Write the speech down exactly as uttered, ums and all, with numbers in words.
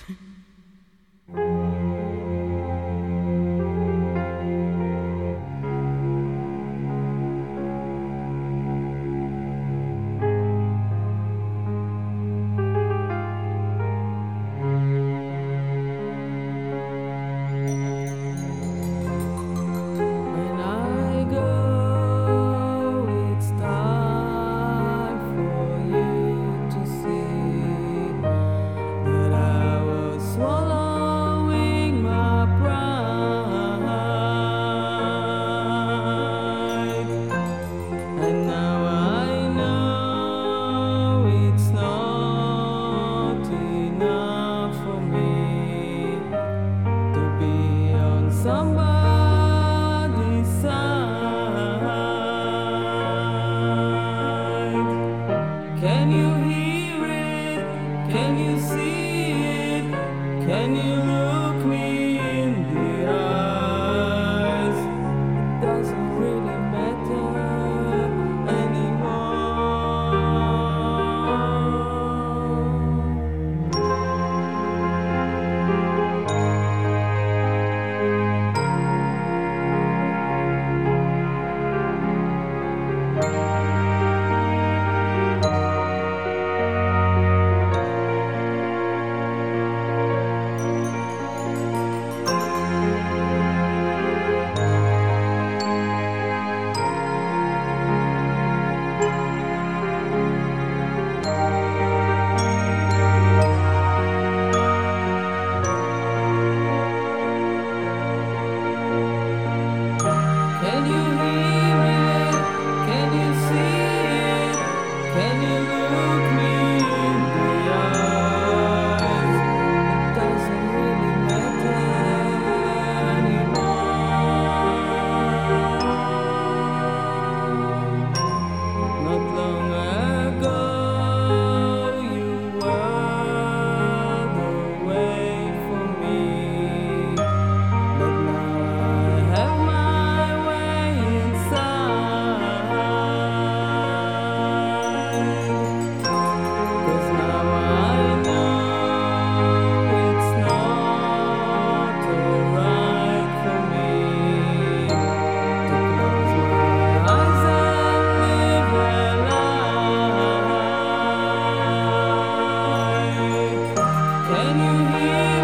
When I go, it's time for you to see that I was swallowing my pride, and now I know it's not enough for me to be on somebody's side. Can you hear it? Can you see it? Can you look me in the eyes? It doesn't really matter anymore. Can you hear it? Can you see it? Can you look me in the eyes? It doesn't really matter anymore. Not long ago you were the way for me, but now I have my way inside. 'Cause now I know it's not alright for me to close my eyes and live a lie. Can you hear